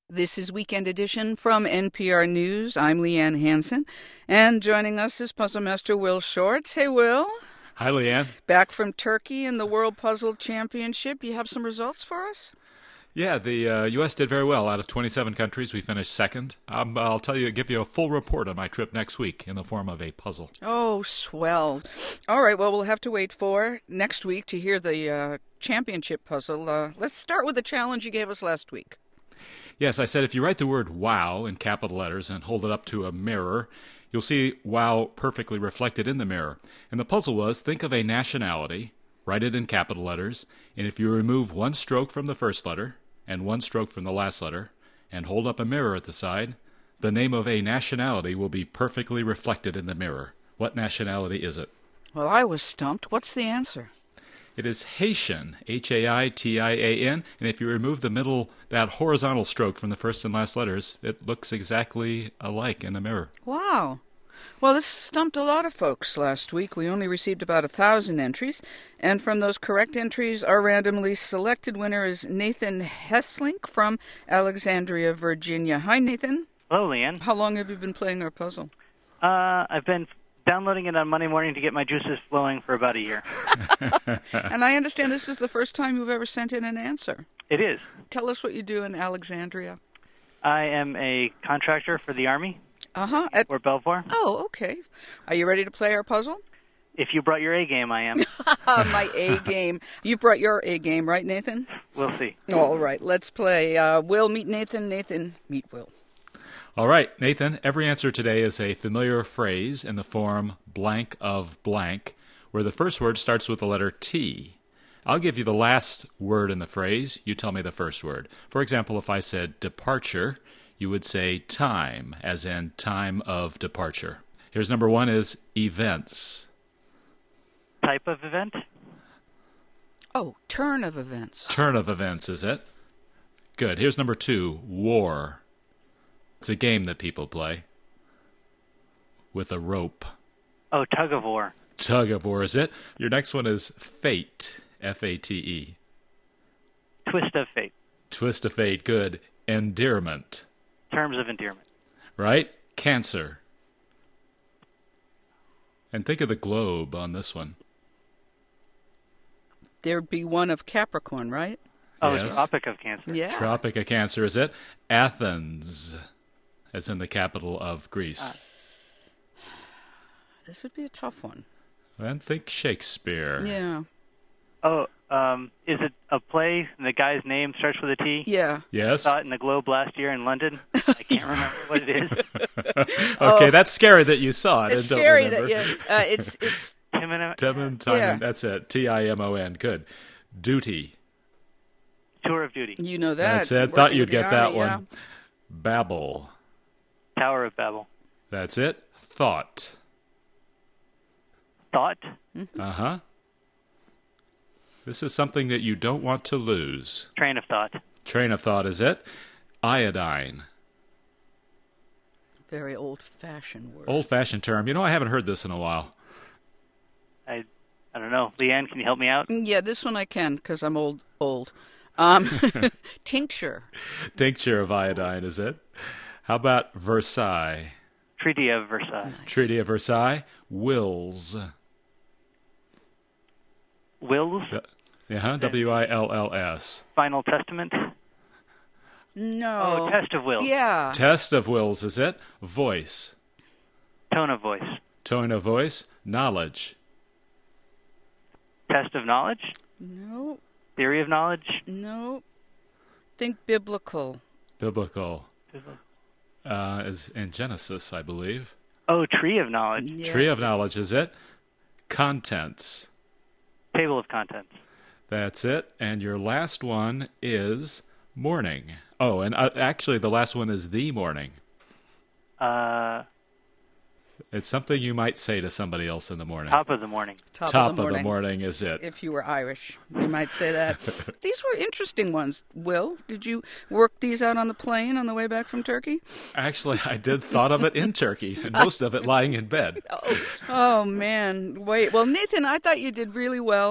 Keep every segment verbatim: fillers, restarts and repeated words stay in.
This is Weekend Edition from N P R News. I'm Leanne Hansen, and joining us is Puzzle Master Will Shortz. Hey, Will. Hi, Leanne. Back from Turkey in the World Puzzle Championship. You have some results for us? Yeah, the uh, U S did very well. Out of twenty-seven countries, we finished second. Um, I'll tell you, give you a full report on my trip next week in the form of a puzzle. Oh, swell. All right, well, we'll have to wait for next week to hear the uh, championship puzzle. Uh, let's start with the challenge you gave us last week. Yes, I said if you write the word wow in capital letters and hold it up to a mirror, you'll see wow perfectly reflected in the mirror. And the puzzle was, think of a nationality, write it in capital letters, and if you remove one stroke from the first letter and one stroke from the last letter and hold up a mirror at the side, the name of a nationality will be perfectly reflected in the mirror. What nationality is it? Well, I was stumped. What's the answer? It is Haitian, H A I T I A N, and if you remove the middle, that horizontal stroke from the first and last letters, it looks exactly alike in the mirror. Wow. Well, this stumped a lot of folks last week. We only received about a thousand entries, and from those correct entries, our randomly selected winner is Nathan Hesslink from Alexandria, Virginia. Hi, Nathan. Hello, Leanne. How long have you been playing our puzzle? Uh, I've been downloading it on Monday morning to get my juices flowing for about a year. And I understand this is the first time you've ever sent in an answer. It is. Tell us what you do in Alexandria. I am a contractor for the Army. Uh-huh. At... Or Belvoir. Oh, okay. Are you ready to play our puzzle? If you brought your A game, I am. My A game. You brought your A game, right, Nathan? We'll see. All right, let's play. Uh, Will meet Nathan, Nathan meet Will. All right, Nathan, every answer today is a familiar phrase in the form blank of blank, where the first word starts with the letter T. I'll give you the last word in the phrase. You tell me the first word. For example, if I said departure, you would say time, as in time of departure. Here's number one is events. Type of event? Oh, turn of events. Turn of events, is it? Good. Here's number two, war. It's a game that people play with a rope. Oh, tug of war. Tug of war, is it? Your next one is fate, F A T E. Twist of fate. Twist of fate, good. Endearment. Terms of endearment. Right? Cancer. And think of the globe on this one. There'd be one of Capricorn, right? Oh, yes. Tropic of Cancer. Yeah. Tropic of Cancer, is it? Athens, as in the capital of Greece. Uh, this would be a tough one. And think Shakespeare. Yeah. Oh, um, is it a play and the guy's name starts with a T? Yeah. Yes? Saw it in the Globe last year in London. I can't remember what it is. Okay, Oh. that's scary that you saw it. It's and don't scary remember. that you... Uh, it's... it's Timon, Timon, Timon, Yeah. that's it. T I M O N, good. Duty. Tour of Duty. you know that. That's it. Working Thought with you'd the get that Army, one. yeah. Babel. Tower of Babel. That's it. Thought. Thought. Uh-huh. This is something that you don't want to lose. Train of thought. Train of thought, is it? Iodine. Very old-fashioned word. Old-fashioned term. You know, I haven't heard this in a while. I I don't know. Leanne, can you help me out? Yeah, this one I can, because I'm old. Old. Um, tincture. Tincture of iodine, is it? How about Versailles? Treaty of Versailles. Nice. Treaty of Versailles. Wills. Wills. Uh-huh. W I L L S. Final Testament. No. Oh, test of wills. Yeah. Test of wills, is it? Voice. Tone of voice. Tone of voice. Knowledge. Test of knowledge. No. Theory of knowledge. No. Think biblical. Biblical. Uh, is in Genesis, I believe. Oh, tree of knowledge. Yeah. Tree of knowledge, is it? Contents. Table of contents. That's it. And your last one is morning. Oh, and uh, actually the last one is the morning. Uh, It's something you might say to somebody else in the morning. top of the morning. Top, Top of the morning. morning is it. If you were Irish, you might say that. These were interesting ones. Will, did you work these out on the plane on the way back from Turkey? Actually, I did thought of it in Turkey, and most of it lying in bed. Oh, oh man. Wait. Well, Nathan, I thought you did really well.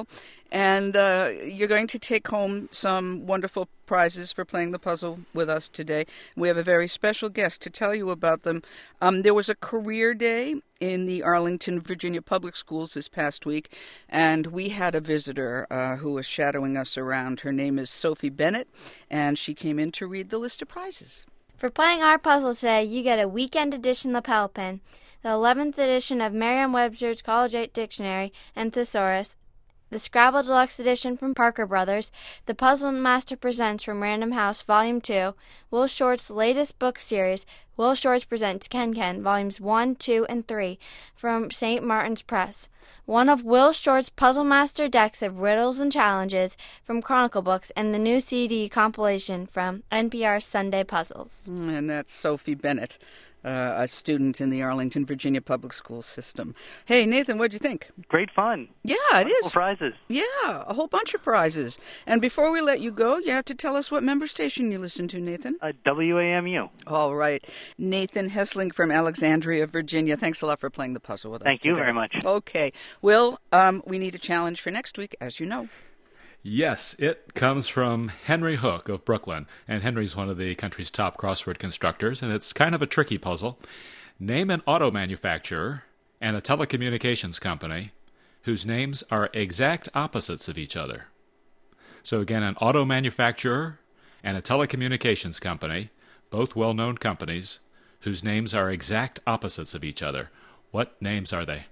And uh, you're going to take home some wonderful prizes for playing the puzzle with us today. We have a very special guest to tell you about them. Um, there was a career day in the Arlington, Virginia Public Schools this past week, and we had a visitor uh, who was shadowing us around. Her name is Sophie Bennett, and she came in to read the list of prizes. For playing our puzzle today, you get a weekend edition lapel pin, the eleventh edition of Merriam-Webster's College eight Dictionary and Thesaurus, the Scrabble Deluxe Edition from Parker Brothers, the Puzzle Master Presents from Random House Volume two, Will Short's latest book series, Will Short's Presents Ken Ken, Volumes one, two, and three, from Saint Martin's Press, one of Will Short's Puzzle Master decks of riddles and challenges from Chronicle Books, and the new C D compilation from N P R's Sunday Puzzles. And that's Sophie Bennett, uh, a student in the Arlington, Virginia Public School system. Hey, Nathan, what'd you think? Great fun. Yeah, it Wonderful is. prizes. Yeah, a whole bunch of prizes. And before we let you go, you have to tell us what member station you listen to, Nathan. Uh, W A M U. All right. Nathan Hessling from Alexandria, Virginia. Thanks a lot for playing the puzzle with us Thank you today. very much. Okay. Will, um, we need a challenge for next week, as you know. Yes, it comes from Henry Hook of Brooklyn, and Henry's one of the country's top crossword constructors, and it's kind of a tricky puzzle. Name an auto manufacturer and a telecommunications company whose names are exact opposites of each other. So again, an auto manufacturer and a telecommunications company, both well-known companies, whose names are exact opposites of each other. What names are they?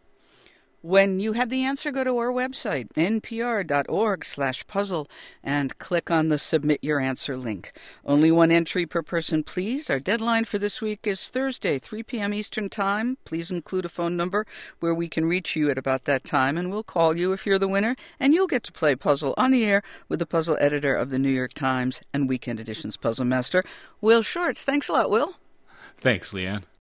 When you have the answer, go to our website, npr.org slash puzzle, and click on the Submit Your Answer link. Only one entry per person, please. Our deadline for this week is Thursday, three p.m. Eastern Time. Please include a phone number where we can reach you at about that time, and we'll call you if you're the winner, and you'll get to play Puzzle on the air with the puzzle editor of the New York Times and Weekend Edition's Puzzle Master, Will Shortz. Thanks a lot, Will. Thanks, Leanne.